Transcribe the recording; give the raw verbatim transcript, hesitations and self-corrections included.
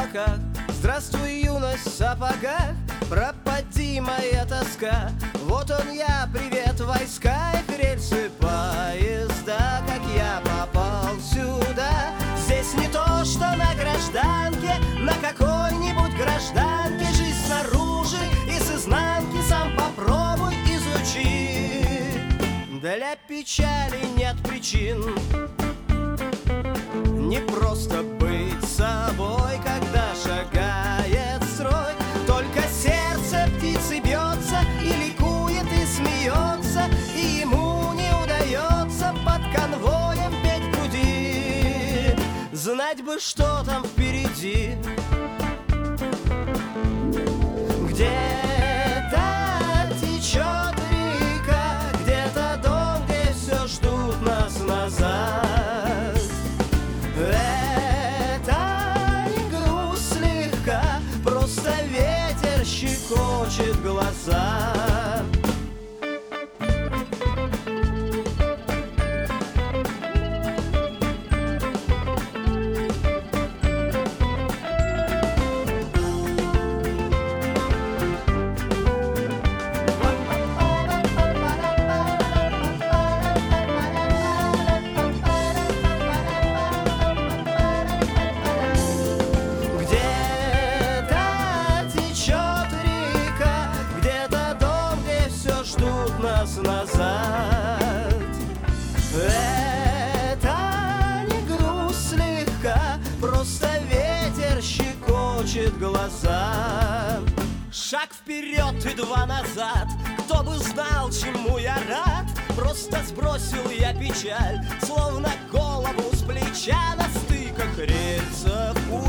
облаках. Здравствуй, юность в сапогах, пропади моя тоска. Вот он я, привет, войска, их рельсы поезда. Как я попал сюда? Здесь не то, что на гражданке, на какой-нибудь гражданке. Жизнь снаружи и с изнанки сам попробуй изучи. Для печали нет причин, не просто быть собой, когда шагает строй. Только сердце птицы бьется и ликует, и смеется, и ему не удается под конвоем петь в груди. Знать бы, что там впереди. Где-то течет река, где-то дом, где все ждут нас назад. Это не грусть слегка, просто ветер щекочет глаза. Нас назад. Это не грусть слегка, просто ветер щекочет глаза. Шаг вперед и два назад, кто бы знал, чему я рад. Просто сбросил я печаль, словно голову с плеча. На стыках рельсов